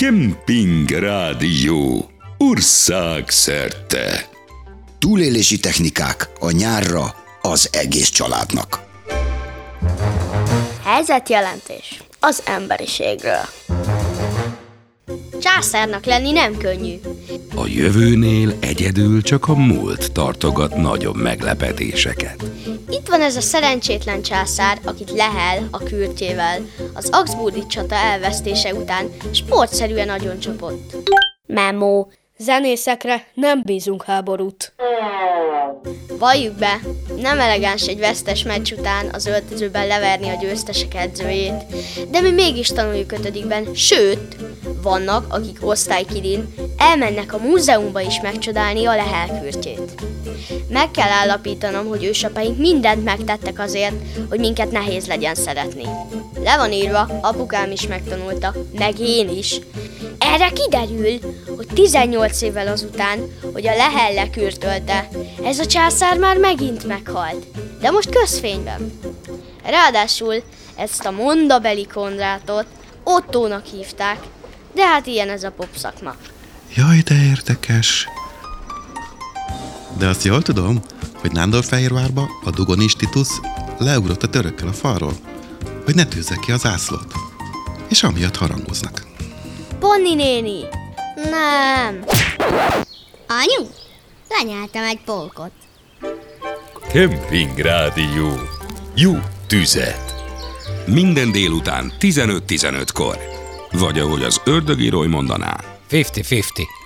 Kemping Rádió országszerte. Túlélési technikák a nyárra az egész családnak. Helyzetjelentés az emberiségről. Császárnak lenni nem könnyű. A jövőnél egyedül csak a múlt tartogat nagyobb meglepetéseket. Itt van ez a szerencsétlen császár, akit lehel a kürtjével. Az Augsburgi csata elvesztése után sportszerűen agyoncsapott. Memo. Zenészekre nem bízunk háborút. Valljuk be, nem elegáns egy vesztes meccs után az öltözőben leverni a győztesek edzőjét, de mi mégis tanuljuk 5-ben, sőt, vannak, akik osztálykidin elmennek a múzeumba is megcsodálni a Lehel kürtjét. Meg kell állapítanom, hogy ősapaink mindent megtettek azért, hogy minket nehéz legyen szeretni. Le van írva, apukám is megtanulta, meg én is. Erre kiderül, hogy 18 évvel azután, hogy a Lehel lekürtölte, ez a császár már megint meghalt, de most közfényben. Ráadásul ezt a mondabeli Konrátot Ottónak hívták, de hát ilyen ez a popszakma. Jaj, de érdekes. De azt jól tudom, hogy Nándorfehérvárba a Dugonis Titus leugrott a törökkel a falról, hogy ne tűzze ki az zászlót. És amiatt harangoznak. Ponni néni! Nem! Anyu, lenyeltem egy polkot. Kemping Rádió. Jó tüzet! Minden délután 15-15-kor. Vagy ahogy az ördögi Roy mondaná. 50-50.